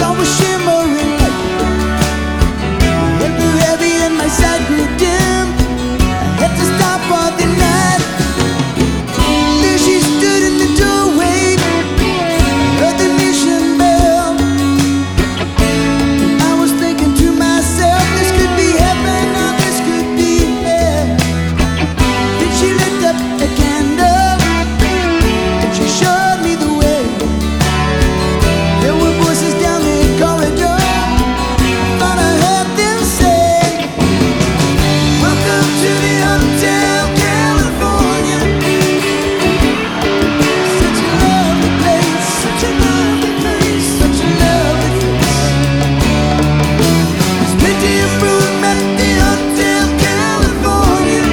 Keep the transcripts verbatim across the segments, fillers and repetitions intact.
saw a shimmering light. It grew heavy and my sight grew dim. I had to stop for the night. There she stood in the doorway. I heard the mission bell. And I was thinking to myself, this could be heaven or this could be hell. Then she lit up a candle and she showed me the way. There were voices down the corridor. I thought I heard them say, welcome to the Hotel California. Such a lovely place, such a lovely place, such a lovely place. There's plenty of room at the Hotel California.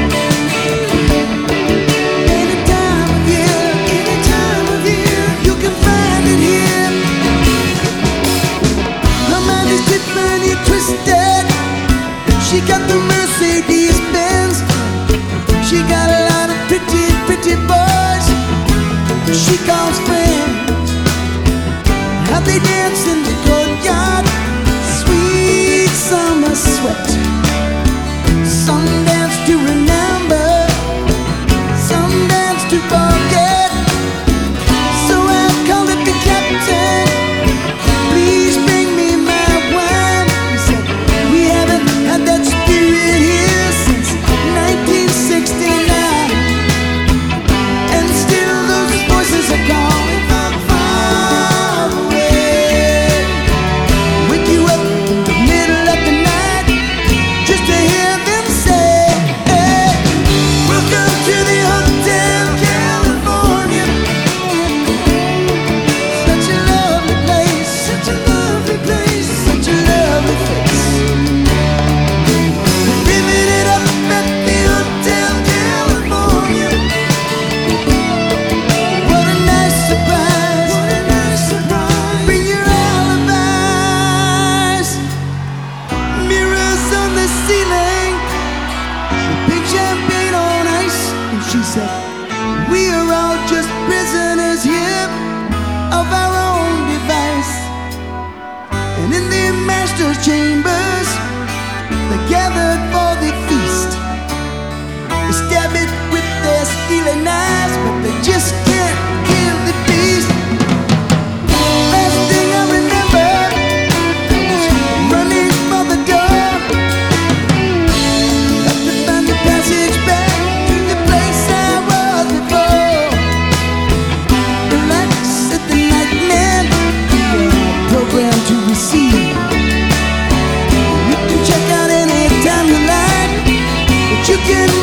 Any time of year, any time of year, you can find it here. Her mind is Tiffany twisted. She got the Mercedes Benz. She got a lot of pretty, pretty boys she calls friends. How they dance in the courtyard, sweet summer sweat. Some dance to remember, some dance to forget. So I called up the captain, please bring me my wine. He said, we haven't had that spirit here since nineteen sixty-nine. And still those voices are calling from far away. Wake you up in the middle of the night just to hear them say, hey, welcome to the Hotel California. Such a lovely place, such a lovely place, such a lovely place. Living it up at the Hotel California. What a nice surprise, what a nice surprise. Bring your alibis. Mirrors on the ceiling, big champagne on ice. And she said, we are all just prisoners here of our own device. And in the master's chambers, they gathered for the feast. They stab it with their steely knives, but they just can't kill the beast. Last thing I remember is running for the door. Had to find the passage back to the place I was before. Relax at the nightmare, you're programmed to receive. You can check out any time you like, but you can